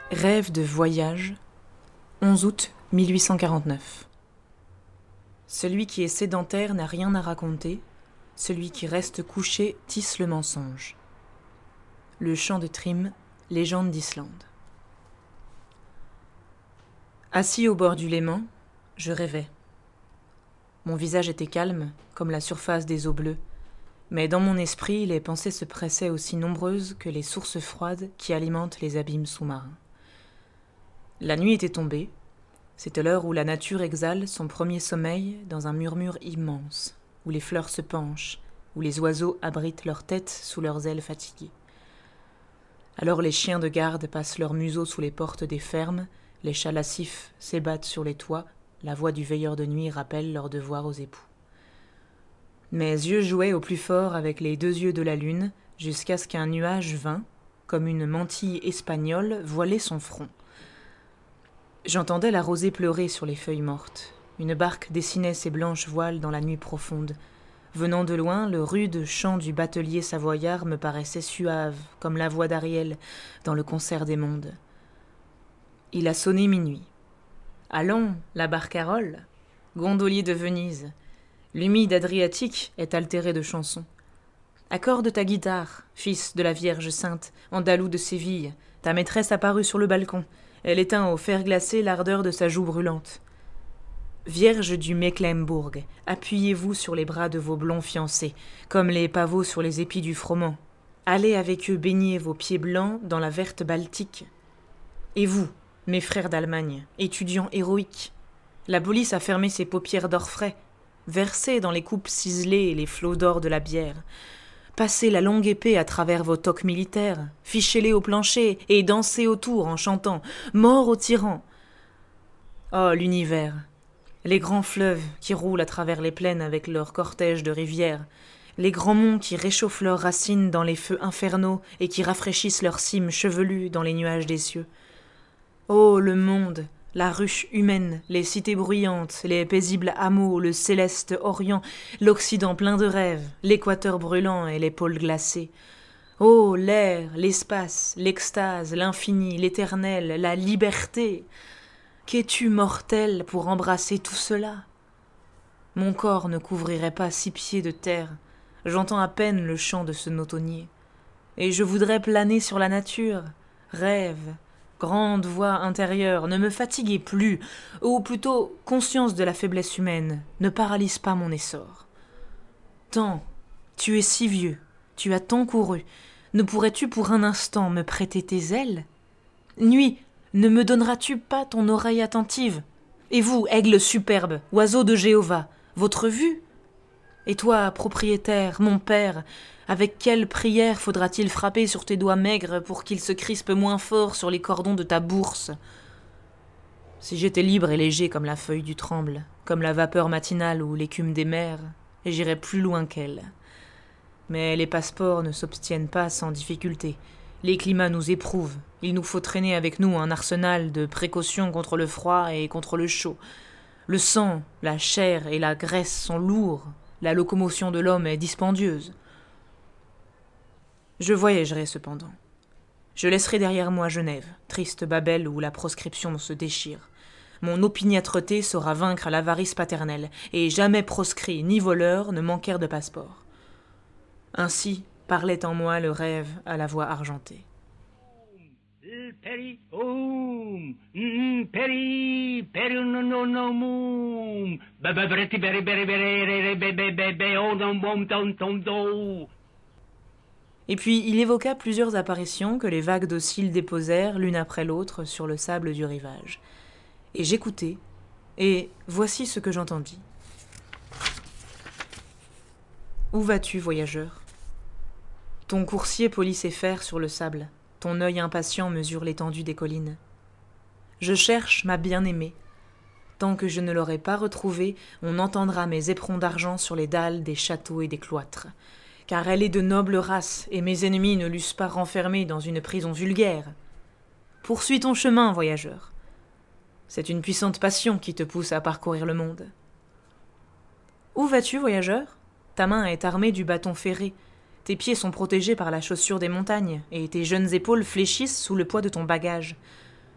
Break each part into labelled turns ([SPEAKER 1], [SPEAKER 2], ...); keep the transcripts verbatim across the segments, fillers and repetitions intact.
[SPEAKER 1] Rêve de voyage, onze août mille huit cent quarante-neuf. Celui qui est sédentaire n'a rien à raconter, celui qui reste couché tisse le mensonge. Le chant de Trim, légende d'Islande. Assis au bord du Léman, je rêvais. Mon visage était calme, comme la surface des eaux bleues, mais dans mon esprit, les pensées se pressaient aussi nombreuses que les sources froides qui alimentent les abîmes sous-marins. La nuit était tombée, c'était l'heure où la nature exhale son premier sommeil dans un murmure immense, où les fleurs se penchent, où les oiseaux abritent leur tête sous leurs ailes fatiguées. Alors les chiens de garde passent leur museau sous les portes des fermes, les chats lascifs s'ébattent sur les toits, la voix du veilleur de nuit rappelle leur devoir aux époux. Mes yeux jouaient au plus fort avec les deux yeux de la lune, jusqu'à ce qu'un nuage vînt, comme une mantille espagnole, voiler son front. J'entendais la rosée pleurer sur les feuilles mortes. Une barque dessinait ses blanches voiles dans la nuit profonde. Venant de loin, le rude chant du batelier savoyard me paraissait suave, comme la voix d'Ariel dans le concert des mondes. Il a sonné minuit. Allons, la barcarolle, gondolier de Venise. L'humide Adriatique est altéré de chansons. Accorde ta guitare, fils de la Vierge Sainte, andalou de Séville. Ta maîtresse apparut sur le balcon. Elle éteint au fer glacé l'ardeur de sa joue brûlante. Vierge du Mecklembourg, appuyez-vous sur les bras de vos blonds fiancés, comme les pavots sur les épis du froment. Allez avec eux baigner vos pieds blancs dans la verte Baltique. Et vous, mes frères d'Allemagne, étudiants héroïques, la police a fermé ses paupières d'or frais, versez dans les coupes ciselées les flots d'or de la bière. Passez la longue épée à travers vos toques militaires, fichez-les au plancher et dansez autour en chantant « Mort aux tyrans !» Oh, l'univers, les grands fleuves qui roulent à travers les plaines avec leur cortège de rivières, les grands monts qui réchauffent leurs racines dans les feux infernaux et qui rafraîchissent leurs cimes chevelues dans les nuages des cieux. Oh, le monde, la ruche humaine, les cités bruyantes, les paisibles hameaux, le céleste orient, l'Occident plein de rêves, l'équateur brûlant et les pôles glacés. Oh, l'air, l'espace, l'extase, l'infini, l'éternel, la liberté! Qu'es-tu mortel pour embrasser tout cela? Mon corps ne couvrirait pas six pieds de terre, j'entends à peine le chant de ce nautonnier. Et je voudrais planer sur la nature, rêve, grande voix intérieure, ne me fatiguez plus, ou plutôt, conscience de la faiblesse humaine, ne paralyse pas mon essor. Tant, tu es si vieux, tu as tant couru, ne pourrais-tu pour un instant me prêter tes ailes? Nuit, ne me donneras-tu pas ton oreille attentive? Et vous, aigle superbe, oiseau de Jéhovah, votre vue? Et toi, propriétaire, mon père, avec quelle prière faudra-t-il frapper sur tes doigts maigres pour qu'ils se crispent moins fort sur les cordons de ta bourse? Si j'étais libre et léger comme la feuille du tremble, comme la vapeur matinale ou l'écume des mers, j'irais plus loin qu'elle. Mais les passeports ne s'obtiennent pas sans difficulté. Les climats nous éprouvent. Il nous faut traîner avec nous un arsenal de précautions contre le froid et contre le chaud. Le sang, la chair et la graisse sont lourds. La locomotion de l'homme est dispendieuse. Je voyagerai cependant. Je laisserai derrière moi Genève, triste Babel où la proscription se déchire. Mon opiniâtreté saura vaincre l'avarice paternelle, et jamais proscrits ni voleurs ne manquèrent de passeport. Ainsi parlait en moi le rêve à la voix argentée.
[SPEAKER 2] Peri om peri peri no no no moom ba ba breti beri beri beri be be be be on bom tom tom do.
[SPEAKER 1] Et puis il évoqua plusieurs apparitions que les vagues dociles déposèrent l'une après l'autre sur le sable du rivage. Et j'écoutai, et voici ce que j'entendis. Où vas-tu, voyageur? Ton coursier polit ses fers sur le sable. Ton œil impatient mesure l'étendue des collines. Je cherche ma bien-aimée. Tant que je ne l'aurai pas retrouvée, on entendra mes éperons d'argent sur les dalles des châteaux et des cloîtres. Car elle est de noble race, et mes ennemis ne l'eussent pas renfermée dans une prison vulgaire. Poursuis ton chemin, voyageur. C'est une puissante passion qui te pousse à parcourir le monde. Où vas-tu, voyageur? Ta main est armée du bâton ferré. Tes pieds sont protégés par la chaussure des montagnes, et tes jeunes épaules fléchissent sous le poids de ton bagage.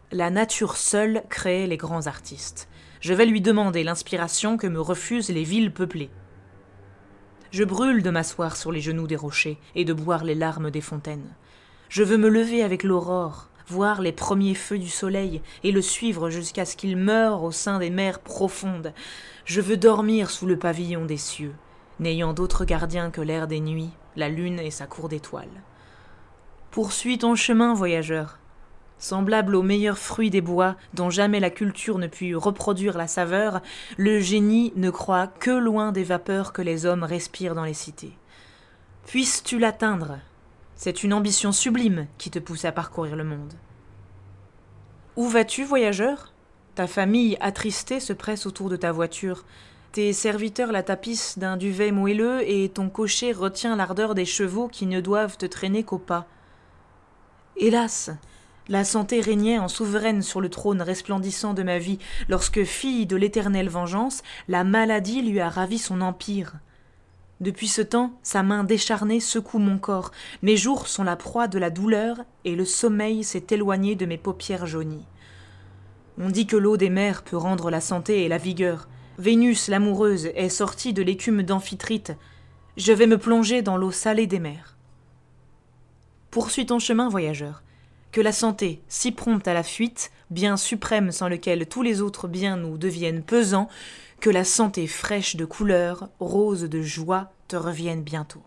[SPEAKER 1] La nature seule crée les grands artistes. Je vais lui demander l'inspiration que me refusent les villes peuplées. Je brûle de m'asseoir sur les genoux des rochers et de boire les larmes des fontaines. Je veux me lever avec l'aurore, voir les premiers feux du soleil et le suivre jusqu'à ce qu'il meure au sein des mers profondes. Je veux dormir sous le pavillon des cieux, n'ayant d'autre gardien que l'air des nuits, la lune et sa cour d'étoiles. Poursuis ton chemin, voyageur. Semblable aux meilleurs fruits des bois, dont jamais la culture ne put reproduire la saveur, le génie ne croit que loin des vapeurs que les hommes respirent dans les cités. Puisses-tu l'atteindre? C'est une ambition sublime qui te pousse à parcourir le monde. Où vas-tu, voyageur? Ta famille attristée se presse autour de ta voiture. Tes serviteurs la tapissent d'un duvet moelleux et ton cocher retient l'ardeur des chevaux qui ne doivent te traîner qu'au pas. Hélas! La santé régnait en souveraine sur le trône resplendissant de ma vie, lorsque, fille de l'éternelle vengeance, la maladie lui a ravi son empire. Depuis ce temps, sa main décharnée secoue mon corps, mes jours sont la proie de la douleur, et le sommeil s'est éloigné de mes paupières jaunies. On dit que l'eau des mers peut rendre la santé et la vigueur. Vénus, l'amoureuse, est sortie de l'écume d'Amphitrite. Je vais me plonger dans l'eau salée des mers. Poursuis ton chemin, voyageur. Que la santé, si prompte à la fuite, bien suprême sans lequel tous les autres biens nous deviennent pesants, que la santé fraîche de couleur, rose de joie, te revienne bientôt.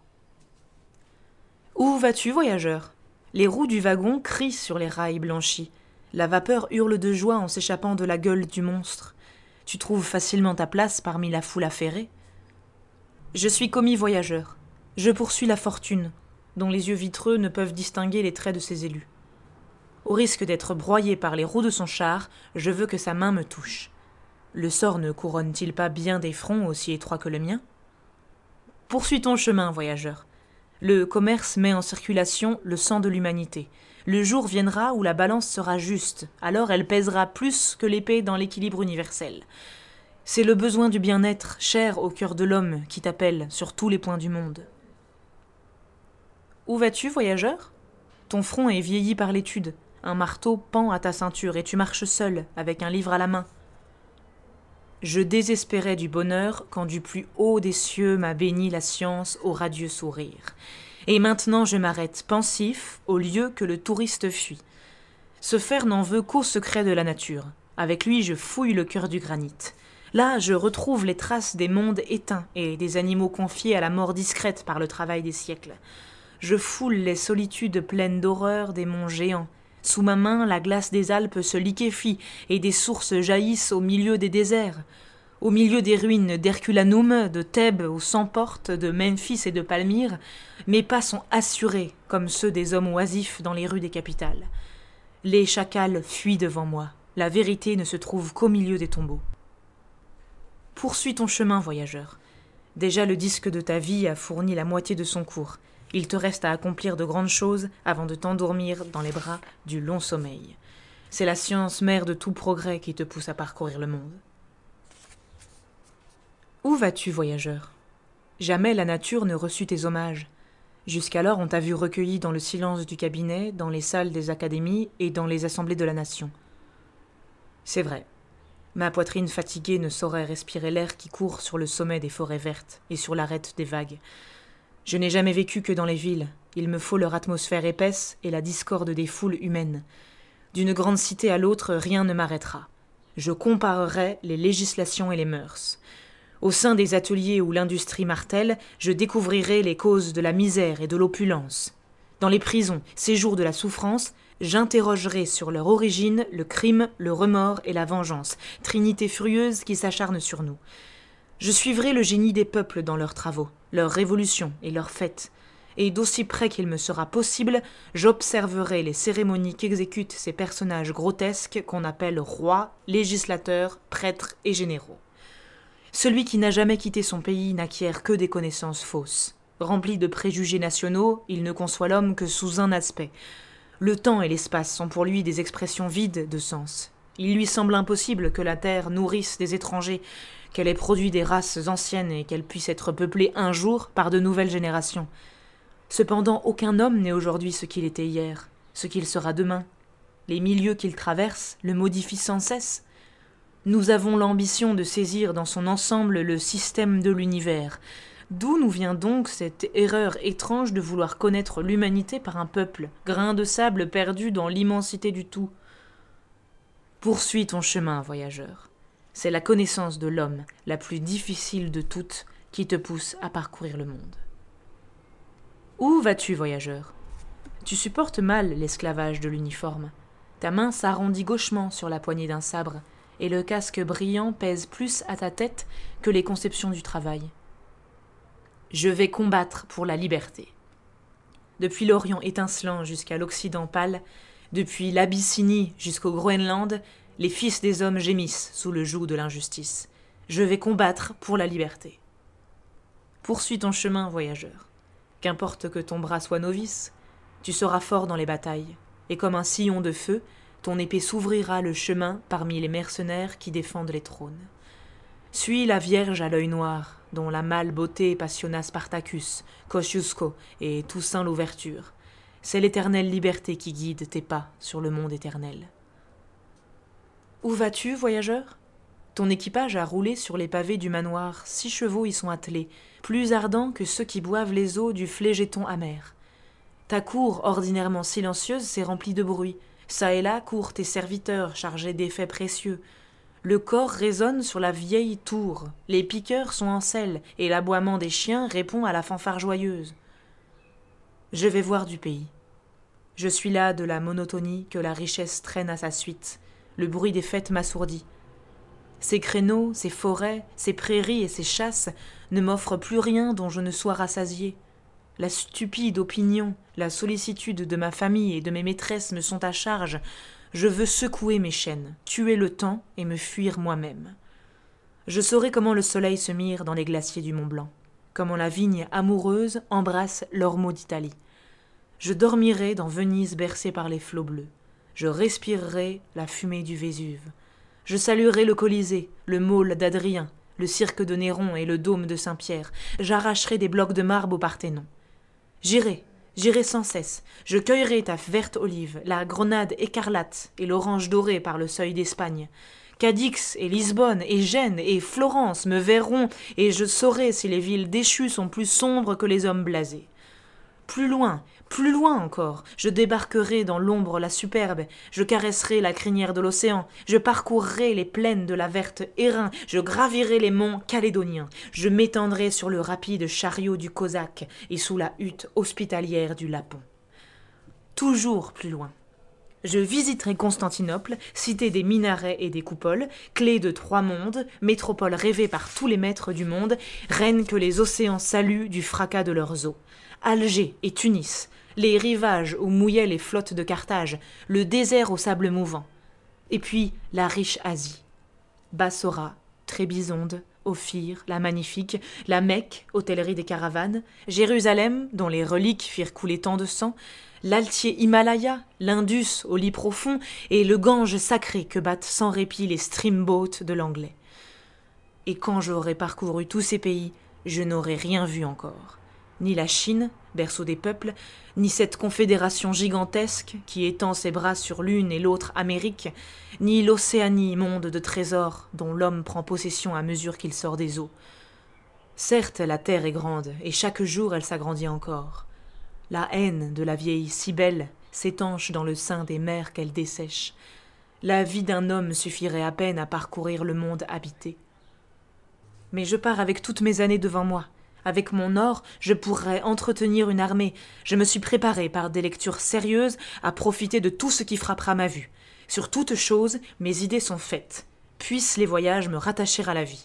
[SPEAKER 1] Où vas-tu, voyageur? Les roues du wagon crient sur les rails blanchis. La vapeur hurle de joie en s'échappant de la gueule du monstre. Tu trouves facilement ta place parmi la foule affairée. Je suis commis voyageur. Je poursuis la fortune, dont les yeux vitreux ne peuvent distinguer les traits de ses élus. Au risque d'être broyé par les roues de son char, je veux que sa main me touche. Le sort ne couronne-t-il pas bien des fronts aussi étroits que le mien? Poursuis ton chemin, voyageur. Le commerce met en circulation le sang de l'humanité. Le jour viendra où la balance sera juste, alors elle pèsera plus que l'épée dans l'équilibre universel. C'est le besoin du bien-être, cher au cœur de l'homme, qui t'appelle sur tous les points du monde. Où vas-tu, voyageur? Ton front est vieilli par l'étude. Un marteau pend à ta ceinture et tu marches seul, avec un livre à la main. Je désespérais du bonheur quand du plus haut des cieux m'a béni la science au radieux sourire. Et maintenant je m'arrête pensif au lieu que le touriste fuit. Ce fer n'en veut qu'au secret de la nature. Avec lui je fouille le cœur du granit. Là je retrouve les traces des mondes éteints et des animaux confiés à la mort discrète par le travail des siècles. Je foule les solitudes pleines d'horreur des monts géants. Sous ma main, la glace des Alpes se liquéfie et des sources jaillissent au milieu des déserts. Au milieu des ruines d'Herculanum, de Thèbes aux cent portes, de Memphis et de Palmyre, mes pas sont assurés comme ceux des hommes oisifs dans les rues des capitales. Les chacals fuient devant moi. La vérité ne se trouve qu'au milieu des tombeaux. Poursuis ton chemin, voyageur. Déjà le disque de ta vie a fourni la moitié de son cours. Il te reste à accomplir de grandes choses avant de t'endormir dans les bras du long sommeil. C'est la science mère de tout progrès qui te pousse à parcourir le monde. Où vas-tu, voyageur? Jamais la nature ne reçut tes hommages. Jusqu'alors on t'a vu recueilli dans le silence du cabinet, dans les salles des académies et dans les assemblées de la nation. C'est vrai. Ma poitrine fatiguée ne saurait respirer l'air qui court sur le sommet des forêts vertes et sur l'arête des vagues. Je n'ai jamais vécu que dans les villes. Il me faut leur atmosphère épaisse et la discorde des foules humaines. D'une grande cité à l'autre, rien ne m'arrêtera. Je comparerai les législations et les mœurs. Au sein des ateliers où l'industrie martèle, je découvrirai les causes de la misère et de l'opulence. Dans les prisons, séjours de la souffrance, j'interrogerai sur leur origine le crime, le remords et la vengeance, trinité furieuse qui s'acharne sur nous. Je suivrai le génie des peuples dans leurs travaux, leurs révolutions et leurs fêtes, et d'aussi près qu'il me sera possible, j'observerai les cérémonies qu'exécutent ces personnages grotesques qu'on appelle rois, législateurs, prêtres et généraux. Celui qui n'a jamais quitté son pays n'acquiert que des connaissances fausses. Rempli de préjugés nationaux, il ne conçoit l'homme que sous un aspect. Le temps et l'espace sont pour lui des expressions vides de sens. Il lui semble impossible que la terre nourrisse des étrangers, qu'elle ait produit des races anciennes et qu'elle puisse être peuplée un jour par de nouvelles générations. Cependant, aucun homme n'est aujourd'hui ce qu'il était hier, ce qu'il sera demain. les milieux qu'il traverse le modifient sans cesse. Nous avons l'ambition de saisir dans son ensemble le système de l'univers. D'où nous vient donc cette erreur étrange de vouloir connaître l'humanité par un peuple, grain de sable perdu dans l'immensité du tout? Poursuis ton chemin, voyageur. C'est la connaissance de l'homme, la plus difficile de toutes, qui te pousse à parcourir le monde. Où vas-tu, voyageur? Tu supportes mal l'esclavage de l'uniforme. Ta main s'arrondit gauchement sur la poignée d'un sabre, et le casque brillant pèse plus à ta tête que les conceptions du travail. Je vais combattre pour la liberté. Depuis l'Orient étincelant jusqu'à l'Occident pâle, depuis l'Abyssinie jusqu'au Groenland, les fils des hommes gémissent sous le joug de l'injustice. Je vais combattre pour la liberté. Poursuis ton chemin, voyageur. Qu'importe que ton bras soit novice, tu seras fort dans les batailles, et comme un sillon de feu, ton épée s'ouvrira le chemin parmi les mercenaires qui défendent les trônes. Suis la Vierge à l'œil noir, dont la mâle beauté passionna Spartacus, Kosciuszko et Toussaint l'Ouverture. C'est l'éternelle liberté qui guide tes pas sur le monde éternel. Où vas-tu, voyageur? Ton équipage a roulé sur les pavés du manoir, six chevaux y sont attelés, plus ardents que ceux qui boivent les eaux du Phlégeton amer. Ta cour, ordinairement silencieuse, s'est remplie de bruit. Çà et là courent tes serviteurs chargés d'effets précieux. Le corps résonne sur la vieille tour, les piqueurs sont en selle, et l'aboiement des chiens répond à la fanfare joyeuse. Je vais voir du pays. Je suis là de la monotonie que la richesse traîne à sa suite. Le bruit des fêtes m'assourdit. Ces créneaux, ces forêts, ces prairies et ces chasses ne m'offrent plus rien dont je ne sois rassasié. La stupide opinion, la sollicitude de ma famille et de mes maîtresses me sont à charge. Je veux secouer mes chaînes, tuer le temps et me fuir moi-même. Je saurai comment le soleil se mire dans les glaciers du Mont Blanc, comment la vigne amoureuse embrasse l'ormeau d'Italie. Je dormirai dans Venise bercée par les flots bleus. Je respirerai la fumée du Vésuve. Je saluerai le Colisée, le môle d'Adrien, le cirque de Néron et le dôme de Saint-Pierre. J'arracherai des blocs de marbre au Parthénon. J'irai, j'irai sans cesse. Je cueillerai ta verte olive, la grenade écarlate et l'orange dorée par le seuil d'Espagne. Cadix et Lisbonne et Gênes et Florence me verront et je saurai si les villes déchues sont plus sombres que les hommes blasés. Plus loin, plus loin encore, je débarquerai dans l'ombre la superbe, je caresserai la crinière de l'océan, je parcourrai les plaines de la verte Airain, je gravirai les monts calédoniens, je m'étendrai sur le rapide chariot du Cosaque et sous la hutte hospitalière du Lapon. Toujours plus loin. Je visiterai Constantinople, cité des minarets et des coupoles, clé de trois mondes, métropole rêvée par tous les maîtres du monde, reine que les océans saluent du fracas de leurs eaux. Alger et Tunis, les rivages où mouillaient les flottes de Carthage, le désert aux sables mouvants. Et puis la riche Asie. Bassora, Trébizonde, Ophir, la Magnifique, la Mecque, hôtellerie des caravanes, Jérusalem, dont les reliques firent couler tant de sang, l'altier Himalaya, l'Indus au lit profond et le Gange sacré que battent sans répit les streamboats de l'anglais. Et quand j'aurai parcouru tous ces pays, je n'aurai rien vu encore. Ni la Chine, berceau des peuples, ni cette confédération gigantesque qui étend ses bras sur l'une et l'autre Amérique, ni l'Océanie, monde de trésors dont l'homme prend possession à mesure qu'il sort des eaux. Certes, la terre est grande, et chaque jour elle s'agrandit encore. La haine de la vieille Cybèle s'étanche dans le sein des mers qu'elle dessèche. La vie d'un homme suffirait à peine à parcourir le monde habité. Mais je pars avec toutes mes années devant moi. Avec mon or, je pourrais entretenir une armée. Je me suis préparé par des lectures sérieuses à profiter de tout ce qui frappera ma vue. Sur toute chose, mes idées sont faites. Puissent les voyages me rattacher à la vie.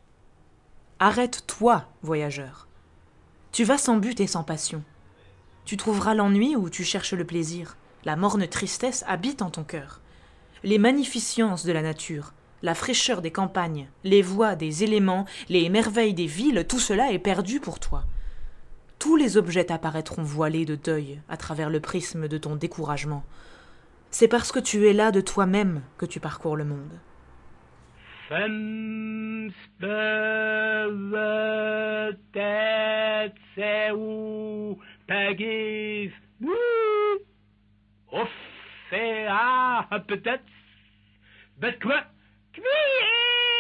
[SPEAKER 1] Arrête-toi, voyageur. Tu vas sans but et sans passion. Tu trouveras l'ennui où tu cherches le plaisir. La morne tristesse habite en ton cœur. Les magnificences de la nature, la fraîcheur des campagnes, les voix des éléments, les merveilles des villes, tout cela est perdu pour toi. Tous les objets t'apparaîtront voilés de deuil à travers le prisme de ton découragement. C'est parce que tu es là de toi-même que tu parcours le monde.
[SPEAKER 2] Fem spövetet seu pagis, off fait, ah, peut-être, ben quoi, cuire.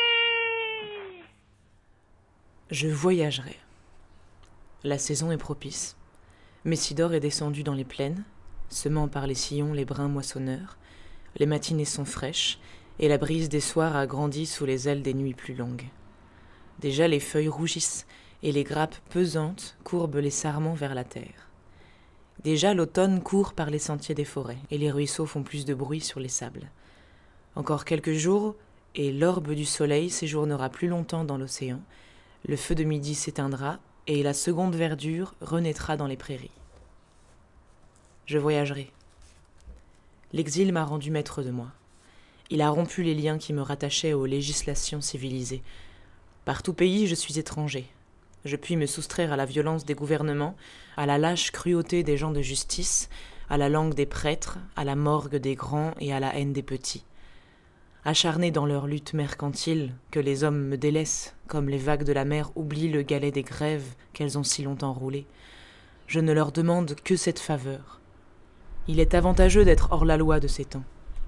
[SPEAKER 1] Je voyagerai. La saison est propice. Messidor est descendu dans les plaines, semant par les sillons les brins moissonneurs. Les matinées sont fraîches, et la brise des soirs a grandi sous les ailes des nuits plus longues. Déjà les feuilles rougissent, et les grappes pesantes courbent les sarments vers la terre. Déjà l'automne court par les sentiers des forêts, et les ruisseaux font plus de bruit sur les sables. Encore quelques jours, et l'orbe du soleil séjournera plus longtemps dans l'océan, le feu de midi s'éteindra, et la seconde verdure renaîtra dans les prairies. Je voyagerai. L'exil m'a rendu maître de moi. Il a rompu les liens qui me rattachaient aux législations civilisées. Par tout pays, je suis étranger. Je puis me soustraire à la violence des gouvernements, à la lâche cruauté des gens de justice, à la langue des prêtres, à la morgue des grands et à la haine des petits. Acharnés dans leur lutte mercantile, que les hommes me délaissent, comme les vagues de la mer oublient le galet des grèves qu'elles ont si longtemps roulé, je ne leur demande que cette faveur. Il est avantageux d'être hors la loi de ces temps.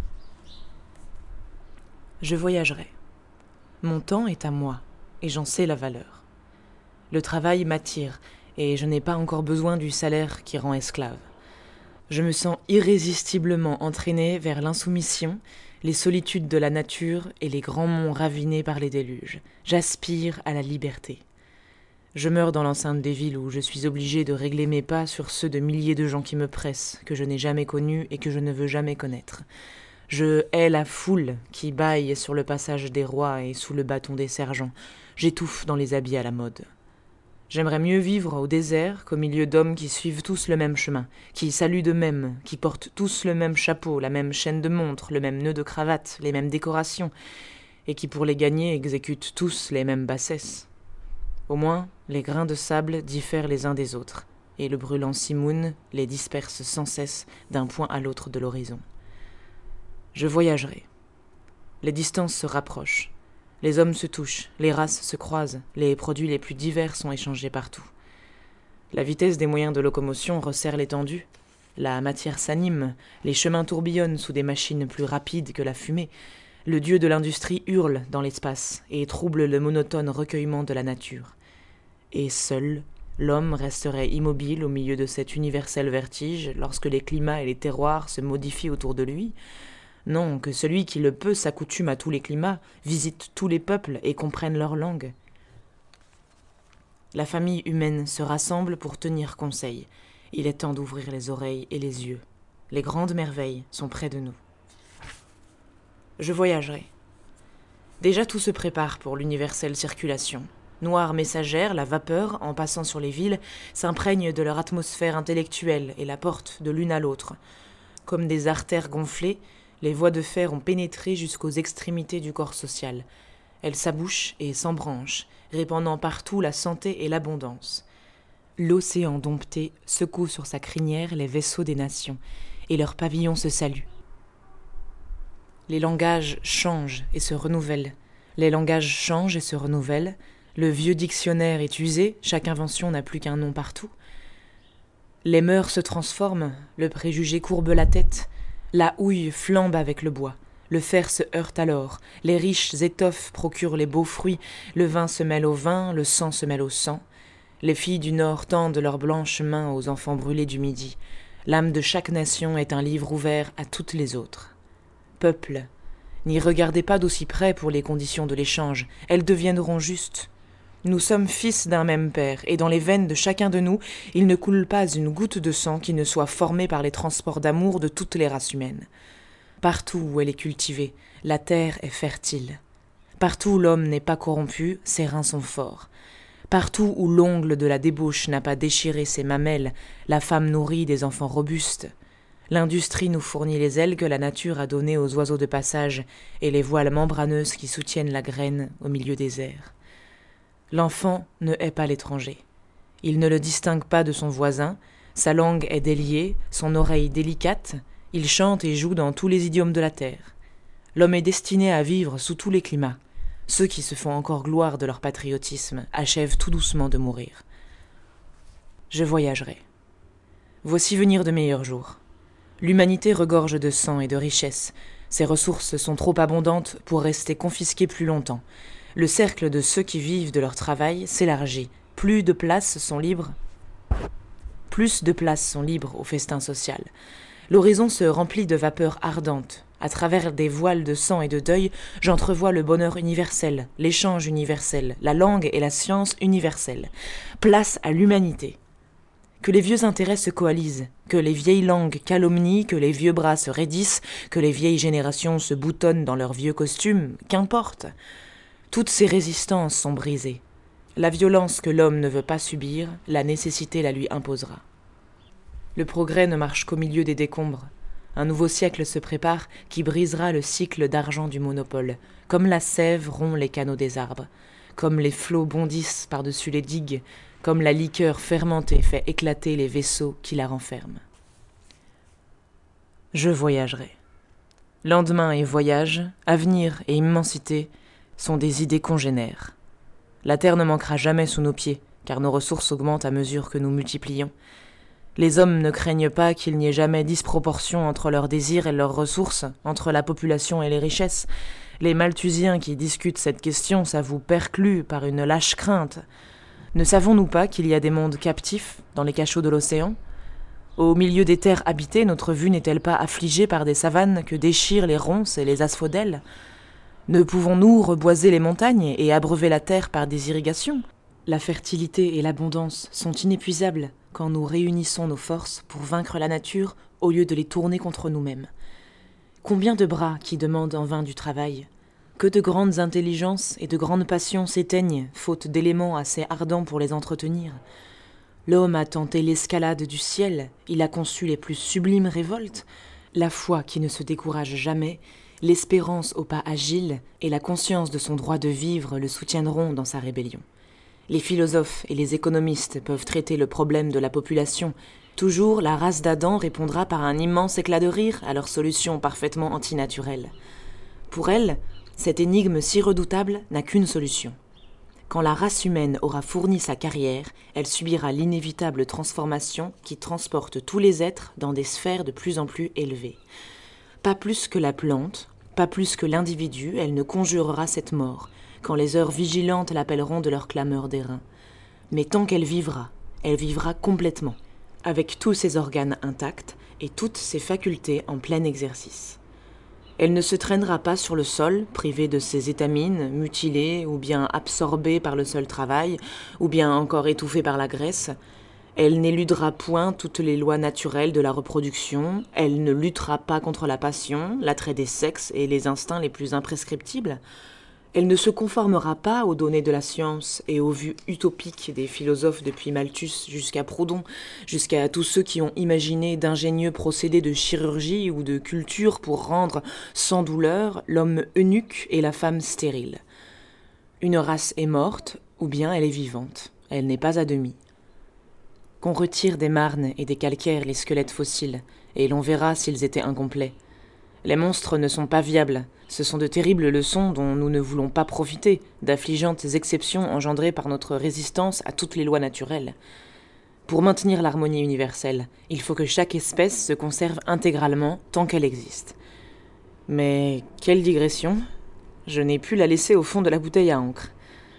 [SPEAKER 1] Je voyagerai. Mon temps est à moi, et j'en sais la valeur. Le travail m'attire, et je n'ai pas encore besoin du salaire qui rend esclave. Je me sens irrésistiblement entraîné vers l'insoumission, les solitudes de la nature et les grands monts ravinés par les déluges. J'aspire à la liberté. Je meurs dans l'enceinte des villes où je suis obligé de régler mes pas sur ceux de milliers de gens qui me pressent, que je n'ai jamais connus et que je ne veux jamais connaître. Je hais la foule qui bâille sur le passage des rois et sous le bâton des sergents. J'étouffe dans les habits à la mode. J'aimerais mieux vivre au désert qu'au milieu d'hommes qui suivent tous le même chemin, qui saluent d'eux-mêmes, qui portent tous le même chapeau, la même chaîne de montre, le même nœud de cravate, les mêmes décorations, et qui pour les gagner exécutent tous les mêmes bassesses. Au moins, les grains de sable diffèrent les uns des autres, et le brûlant simoun les disperse sans cesse d'un point à l'autre de l'horizon. Je voyagerai. Les distances se rapprochent. Les hommes se touchent, les races se croisent, les produits les plus divers sont échangés partout. La vitesse des moyens de locomotion resserre l'étendue. La matière s'anime, les chemins tourbillonnent sous des machines plus rapides que la fumée. Le dieu de l'industrie hurle dans l'espace et trouble le monotone recueillement de la nature. Et seul, l'homme resterait immobile au milieu de cet universel vertige lorsque les climats et les terroirs se modifient autour de lui. Non, que celui qui le peut s'accoutume à tous les climats, visite tous les peuples et comprenne leur langue. La famille humaine se rassemble pour tenir conseil. Il est temps d'ouvrir les oreilles et les yeux. Les grandes merveilles sont près de nous. Je voyagerai. Déjà tout se prépare pour l'universelle circulation. Noire messagère, la vapeur, en passant sur les villes, s'imprègne de leur atmosphère intellectuelle et la porte de l'une à l'autre. Comme des artères gonflées, les voies de fer ont pénétré jusqu'aux extrémités du corps social. Elles s'abouchent et s'embranchent, répandant partout la santé et l'abondance. L'océan dompté secoue sur sa crinière les vaisseaux des nations, et leurs pavillons se saluent. Les langages changent et se renouvellent. Les langages changent et se renouvellent. Le vieux dictionnaire est usé, chaque invention n'a plus qu'un nom partout. Les mœurs se transforment, le préjugé courbe la tête. La houille flambe avec le bois, le fer se heurte alors, les riches étoffes procurent les beaux fruits, le vin se mêle au vin, le sang se mêle au sang. Les filles du Nord tendent leurs blanches mains aux enfants brûlés du Midi. L'âme de chaque nation est un livre ouvert à toutes les autres. Peuple, n'y regardez pas d'aussi près pour les conditions de l'échange, elles deviendront justes. Nous sommes fils d'un même père, et dans les veines de chacun de nous, il ne coule pas une goutte de sang qui ne soit formée par les transports d'amour de toutes les races humaines. Partout où elle est cultivée, la terre est fertile. Partout où l'homme n'est pas corrompu, ses reins sont forts. Partout où l'ongle de la débauche n'a pas déchiré ses mamelles, la femme nourrit des enfants robustes. L'industrie nous fournit les ailes que la nature a données aux oiseaux de passage et les voiles membraneuses qui soutiennent la graine au milieu des airs. L'enfant ne hait pas l'étranger. Il ne le distingue pas de son voisin, sa langue est déliée, son oreille délicate, il chante et joue dans tous les idiomes de la terre. L'homme est destiné à vivre sous tous les climats. Ceux qui se font encore gloire de leur patriotisme achèvent tout doucement de mourir. Je voyagerai. Voici venir de meilleurs jours. L'humanité regorge de sang et de richesses. Ses ressources sont trop abondantes pour rester confisquées plus longtemps. Le cercle de ceux qui vivent de leur travail s'élargit. Plus de places sont libres. Plus de places sont libres au festin social. L'horizon se remplit de vapeurs ardentes. À travers des voiles de sang et de deuil, j'entrevois le bonheur universel, l'échange universel, la langue et la science universelle. Place à l'humanité. Que les vieux intérêts se coalisent, que les vieilles langues calomnient, que les vieux bras se raidissent, que les vieilles générations se boutonnent dans leurs vieux costumes, qu'importe. Toutes ces résistances sont brisées. La violence que l'homme ne veut pas subir, la nécessité la lui imposera. Le progrès ne marche qu'au milieu des décombres. Un nouveau siècle se prépare qui brisera le cycle d'argent du monopole, comme la sève rompt les canaux des arbres, comme les flots bondissent par-dessus les digues, comme la liqueur fermentée fait éclater les vaisseaux qui la renferment. Je voyagerai. Lendemain et voyage, avenir et immensité sont des idées congénères. La terre ne manquera jamais sous nos pieds, car nos ressources augmentent à mesure que nous multiplions. Les hommes ne craignent pas qu'il n'y ait jamais disproportion entre leurs désirs et leurs ressources, entre la population et les richesses. Les Malthusiens qui discutent cette question s'avouent perclus par une lâche crainte. Ne savons-nous pas qu'il y a des mondes captifs dans les cachots de l'océan ? Au milieu des terres habitées, notre vue n'est-elle pas affligée par des savanes que déchirent les ronces et les asphodèles ? Ne pouvons-nous reboiser les montagnes et abreuver la terre par des irrigations ? La fertilité et l'abondance sont inépuisables quand nous réunissons nos forces pour vaincre la nature au lieu de les tourner contre nous-mêmes. Combien de bras qui demandent en vain du travail ? Que de grandes intelligences et de grandes passions s'éteignent, faute d'éléments assez ardents pour les entretenir. L'homme a tenté l'escalade du ciel, il a conçu les plus sublimes révoltes, la foi qui ne se décourage jamais, l'espérance au pas agile et la conscience de son droit de vivre le soutiendront dans sa rébellion. Les philosophes et les économistes peuvent traiter le problème de la population. Toujours, la race d'Adam répondra par un immense éclat de rire à leur solution parfaitement antinaturelle. Pour elle, cette énigme si redoutable n'a qu'une solution. Quand la race humaine aura fourni sa carrière, elle subira l'inévitable transformation qui transporte tous les êtres dans des sphères de plus en plus élevées. Pas plus que la plante, pas plus que l'individu, elle ne conjurera cette mort, quand les heures vigilantes l'appelleront de leur clameur d'airain. Mais tant qu'elle vivra, elle vivra complètement, avec tous ses organes intacts et toutes ses facultés en plein exercice. Elle ne se traînera pas sur le sol, privée de ses étamines, mutilée ou bien absorbée par le seul travail, ou bien encore étouffée par la graisse. Elle n'éludera point toutes les lois naturelles de la reproduction, elle ne luttera pas contre la passion, l'attrait des sexes et les instincts les plus imprescriptibles. Elle ne se conformera pas aux données de la science et aux vues utopiques des philosophes depuis Malthus jusqu'à Proudhon, jusqu'à tous ceux qui ont imaginé d'ingénieux procédés de chirurgie ou de culture pour rendre sans douleur l'homme eunuque et la femme stérile. Une race est morte, ou bien elle est vivante, elle n'est pas à demi. Qu'on retire des marnes et des calcaires les squelettes fossiles, et l'on verra s'ils étaient incomplets. Les monstres ne sont pas viables, ce sont de terribles leçons dont nous ne voulons pas profiter, d'affligeantes exceptions engendrées par notre résistance à toutes les lois naturelles. Pour maintenir l'harmonie universelle, il faut que chaque espèce se conserve intégralement tant qu'elle existe. Mais quelle digression! Je n'ai pu la laisser au fond de la bouteille à encre.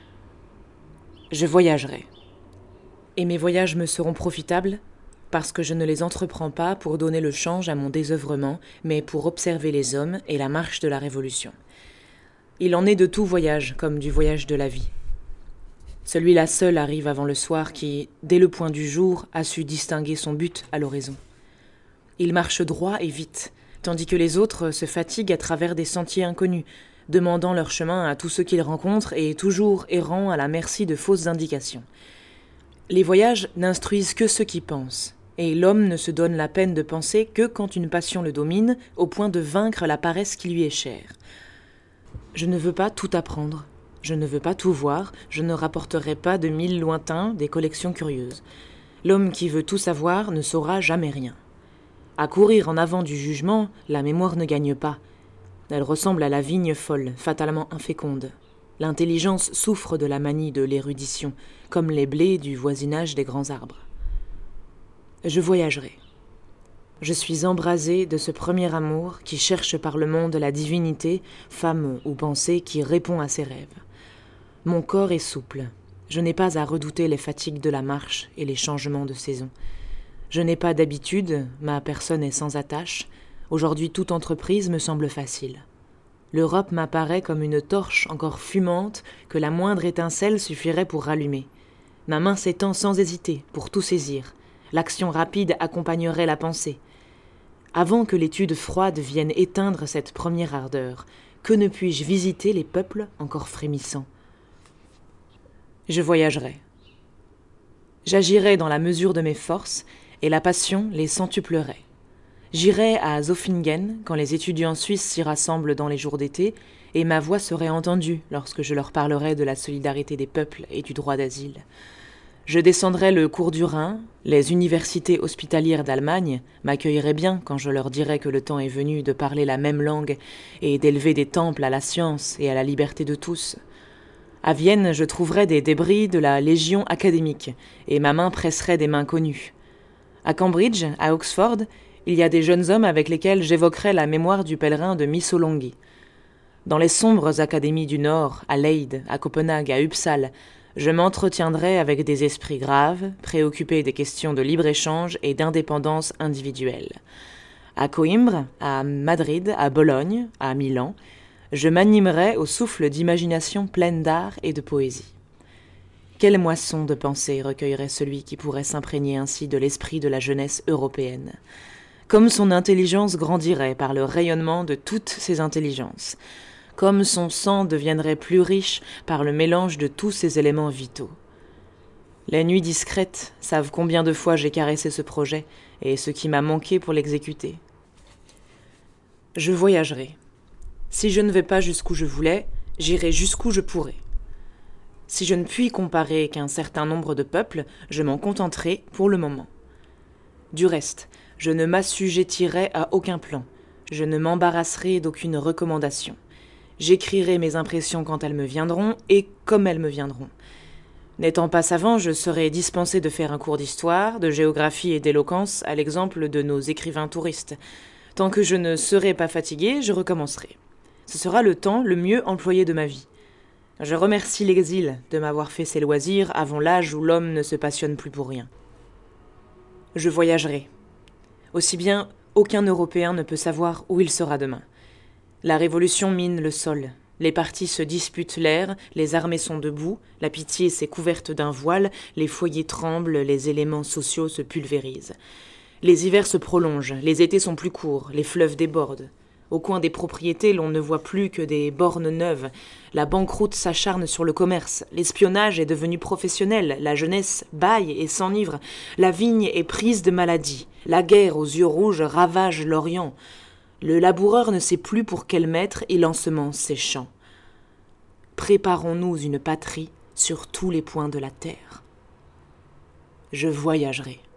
[SPEAKER 1] Je voyagerai. Et mes voyages me seront profitables parce que je ne les entreprends pas pour donner le change à mon désœuvrement, mais pour observer les hommes et la marche de la révolution. Il en est de tout voyage, comme du voyage de la vie. Celui-là seul arrive avant le soir qui, dès le point du jour, a su distinguer son but à l'horizon. Il marche droit et vite, tandis que les autres se fatiguent à travers des sentiers inconnus, demandant leur chemin à tous ceux qu'ils rencontrent et toujours errant à la merci de fausses indications. Les voyages n'instruisent que ceux qui pensent, et l'homme ne se donne la peine de penser que quand une passion le domine, au point de vaincre la paresse qui lui est chère. Je ne veux pas tout apprendre, je ne veux pas tout voir, je ne rapporterai pas de mille lointains des collections curieuses. L'homme qui veut tout savoir ne saura jamais rien. À courir en avant du jugement, la mémoire ne gagne pas. Elle ressemble à la vigne folle, fatalement inféconde. L'intelligence souffre de la manie de l'érudition, comme les blés du voisinage des grands arbres. Je voyagerai. Je suis embrasée de ce premier amour qui cherche par le monde la divinité, femme ou pensée qui répond à ses rêves. Mon corps est souple. Je n'ai pas à redouter les fatigues de la marche et les changements de saison. Je n'ai pas d'habitude, ma personne est sans attache. Aujourd'hui, toute entreprise me semble facile. L'Europe m'apparaît comme une torche encore fumante que la moindre étincelle suffirait pour rallumer. Ma main s'étend sans hésiter pour tout saisir. L'action rapide accompagnerait la pensée. Avant que l'étude froide vienne éteindre cette première ardeur, que ne puis-je visiter les peuples encore frémissants? Je voyagerai. J'agirai dans la mesure de mes forces, et la passion les centuplerait. J'irai à Zofingen quand les étudiants suisses s'y rassemblent dans les jours d'été, et ma voix serait entendue lorsque je leur parlerai de la solidarité des peuples et du droit d'asile. Je descendrai le cours du Rhin, les universités hospitalières d'Allemagne m'accueilleraient bien quand je leur dirai que le temps est venu de parler la même langue et d'élever des temples à la science et à la liberté de tous. À Vienne, je trouverai des débris de la Légion académique, et ma main presserait des mains connues. À Cambridge, à Oxford, il y a des jeunes hommes avec lesquels j'évoquerai la mémoire du pèlerin de Missolonghi. Dans les sombres académies du Nord, à Leyde, à Copenhague, à Uppsala, je m'entretiendrai avec des esprits graves, préoccupés des questions de libre-échange et d'indépendance individuelle. À Coïmbre, à Madrid, à Bologne, à Milan, je m'animerai au souffle d'imagination pleine d'art et de poésie. Quelle moisson de pensée recueillerait celui qui pourrait s'imprégner ainsi de l'esprit de la jeunesse européenne. Comme son intelligence grandirait par le rayonnement de toutes ses intelligences, comme son sang deviendrait plus riche par le mélange de tous ses éléments vitaux. Les nuits discrètes savent combien de fois j'ai caressé ce projet et ce qui m'a manqué pour l'exécuter. Je voyagerai. Si je ne vais pas jusqu'où je voulais, j'irai jusqu'où je pourrai. Si je ne puis comparer qu'un certain nombre de peuples, je m'en contenterai pour le moment. Du reste, je ne m'assujettirai à aucun plan, je ne m'embarrasserai d'aucune recommandation. J'écrirai mes impressions quand elles me viendront et comme elles me viendront. N'étant pas savant, je serai dispensé de faire un cours d'histoire, de géographie et d'éloquence à l'exemple de nos écrivains touristes. Tant que je ne serai pas fatigué, je recommencerai. Ce sera le temps le mieux employé de ma vie. Je remercie l'exil de m'avoir fait ses loisirs avant l'âge où l'homme ne se passionne plus pour rien. Je voyagerai. Aussi bien, aucun Européen ne peut savoir où il sera demain. La révolution mine le sol. Les partis se disputent l'air, les armées sont debout, la pitié s'est couverte d'un voile, les foyers tremblent, les éléments sociaux se pulvérisent. Les hivers se prolongent, les étés sont plus courts, les fleuves débordent. Au coin des propriétés, l'on ne voit plus que des bornes neuves. La banqueroute s'acharne sur le commerce. L'espionnage est devenu professionnel. La jeunesse bâille et s'enivre. La vigne est prise de maladie. La guerre aux yeux rouges ravage l'Orient. Le laboureur ne sait plus pour quel maître il ensemence ses champs. Préparons-nous une patrie sur tous les points de la terre. Je voyagerai.